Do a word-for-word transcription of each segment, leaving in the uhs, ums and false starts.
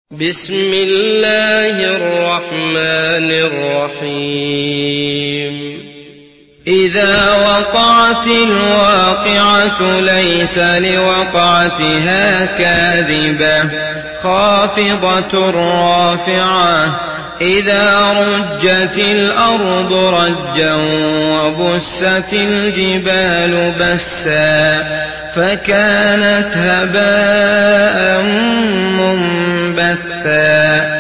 بسم الله الرحمن الرحيم إذا وقعت الواقعة ليس لوقعتها كاذبة خافضة رافعة إذا رجت الأرض رجا وبست الجبال بسا فكانت هباء منبثا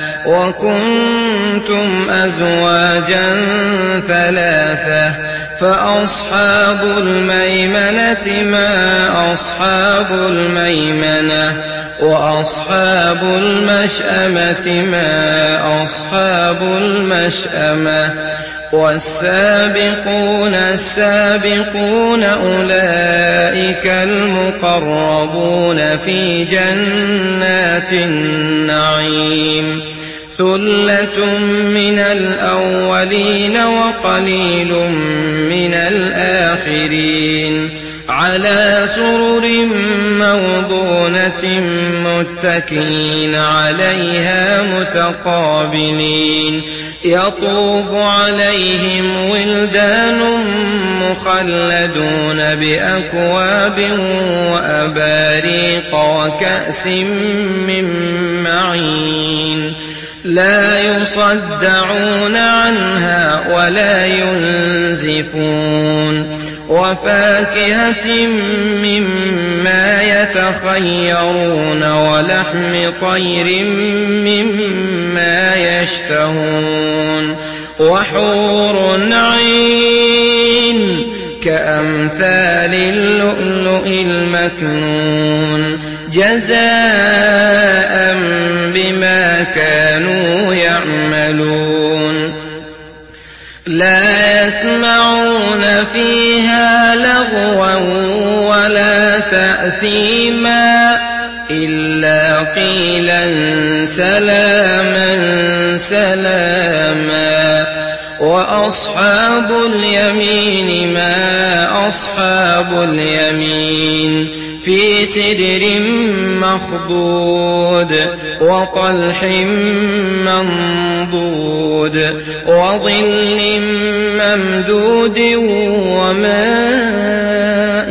وكنتم أزواجا ثلاثة فأصحاب الميمنة ما أصحاب الميمنة وأصحاب المشأمة ما أصحاب المشأمة والسابقون السابقون أولئك المقربون في جنات النعيم ثلة من الأولين وقليل من الآخرين على سرر موضونة متكئين عليها متقابلين يطوف عليهم ولدان مخلدون بأكواب وأباريق وكأس من معين لا يصدعون عنها ولا ينزفون وفاكهة مما يتخيرون ولحم طير مما يشتهون وحور عين كأمثال اللؤلؤ المكنون جزاء بما كانوا يعملون لا يسمعون فيها لغوا ولا تأثيما إلا قيلا سلاما سلاما وأصحاب اليمين ما أصحاب اليمين في سدر مخضود وطلح منضود وظل ممدود وماء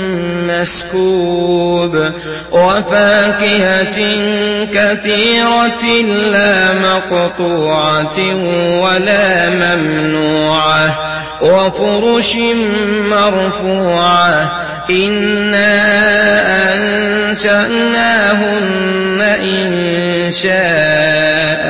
مسكوب وفاكهة كثيرة لا مقطوعة ولا ممنوعة وفرش مرفوعة إنا أنشأناهن إن شاء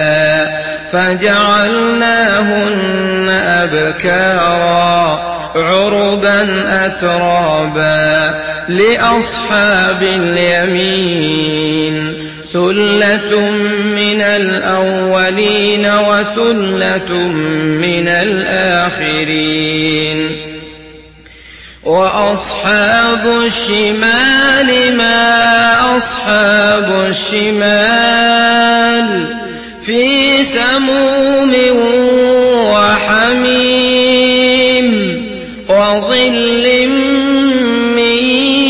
فجعلناهن أبكارا عربا أترابا لأصحاب اليمين ثلة من الأولين وثلة من الآخرين وأصحاب الشمال ما أصحاب الشمال في سموم وحميم وظل من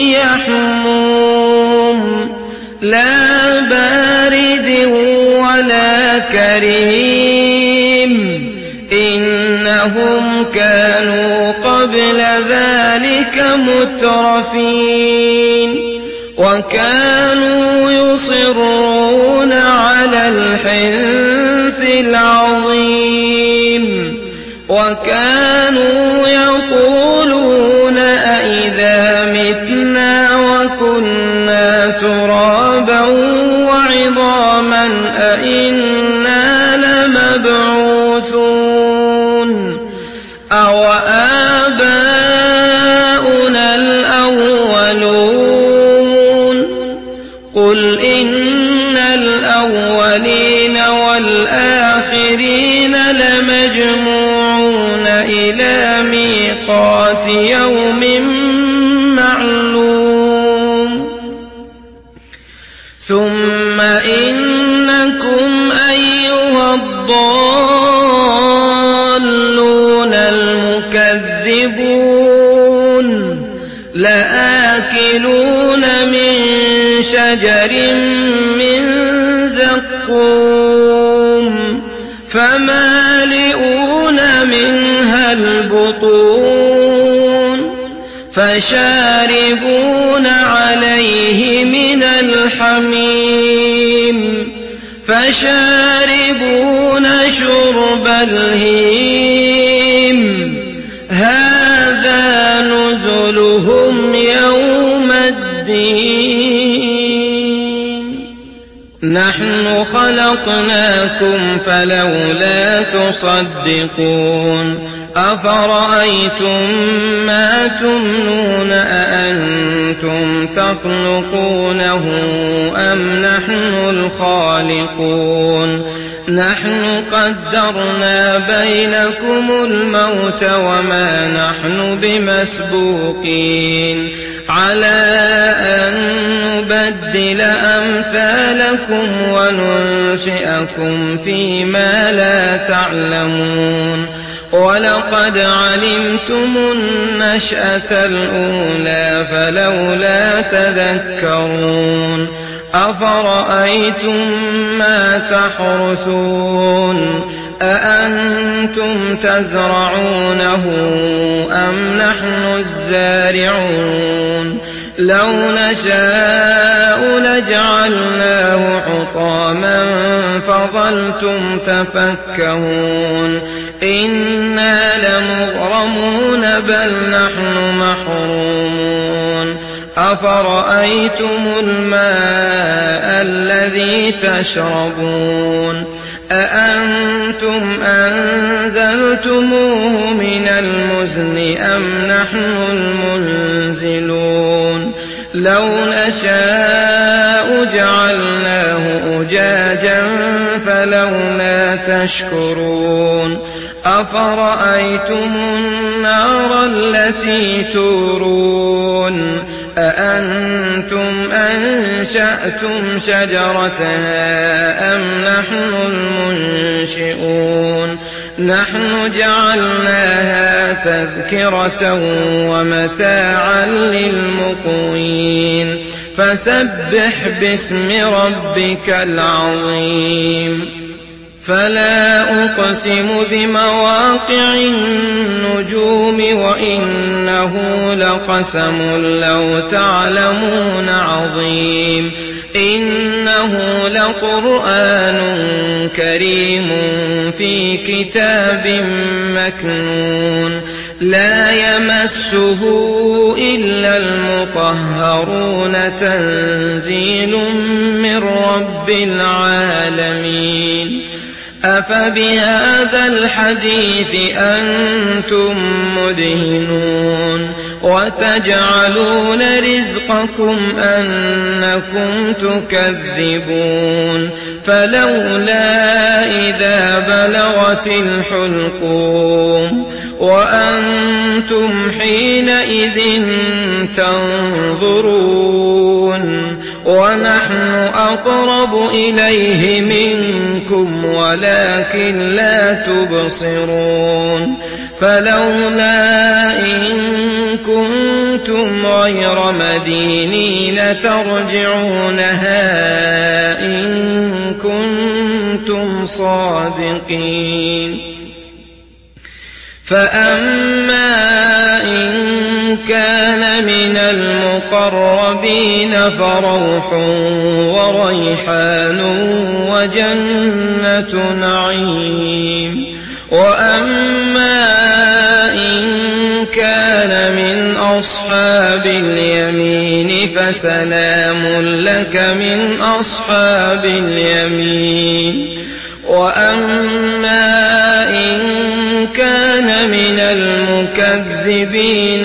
يحموم لا بارد ولا كريم إنهم كانوا قبل ذلك مترفين وكانوا يصرون على الحنث العظيم وكانوا يقولون أئذا متنا وكنا ترابا وعظاما أئنا لمبعوثون أو آباؤنا الأولون قل إن الأولين والآخرين لمجموعون إلى ميقات يوم معلوم ثم إنكم أيها الضالون المكذبون لآكلون من شجر من زقوم زقوم فمالئون منها البطون فشاربون عليه من الحميم فشاربون شرب الهيم هذا نزلهم يوم الدين نحن خلقناكم فلولا تصدقون أفرأيتم ما تمنون أأنتم تخلقونه أم نحن الخالقون نحن قدرنا بينكم الموت وما نحن بمسبوقين على أن نبدل أمثالكم وننشئكم فيما لا تعلمون ولقد علمتم النشأة الأولى فلولا تذكرون أفرأيتم ما تحرثون أأنتم تزرعونه أم نحن الزارعون لو نشاء لجعلناه حطاما فظلتم تفكهون إنا لمغرمون بل نحن محرومون أفرأيتم الماء الذي تشربون أأنتم أنزلتموه من المزن أم نحن المنزلون لو نشاء جعلناه أجاجا فلولا تشكرون أفرأيتم النار التي تورون أأنتم أنشأتم شجرتها أم نحن المنشئون نحن جعلناها تذكرة ومتاعا للمقوين فسبح باسم ربك العظيم فلا أقسم بمواقع النجوم وإنه لقسم لو تعلمون عظيم إنه لقرآن كريم في كتاب مكنون لا يمسه إلا المطهرون تنزيل من رب العالمين أفبهذا الحديث أنتم مدهنون وتجعلون رزقكم أنكم تكذبون فلولا إذا بلغت الحلقوم وأنتم حينئذ تنظرون ونحن أقرب إليه منكم ولكن لا تبصرون فلولا إن كنتم غير مدينين ترجعونها إن كنتم صادقين فأما إن كان من المقربين فروح وريحان وجنة نعيم وأما إن كان من أصحاب اليمين فسلام لك من أصحاب اليمين وأما إن كان من المكذبين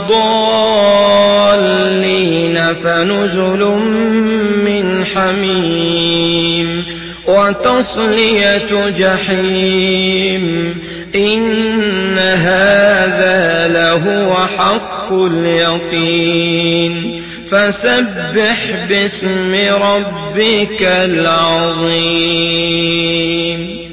الضالين فنزل من حميم وتصلية جحيم إن هذا لهو حق اليقين فسبح باسم ربك العظيم.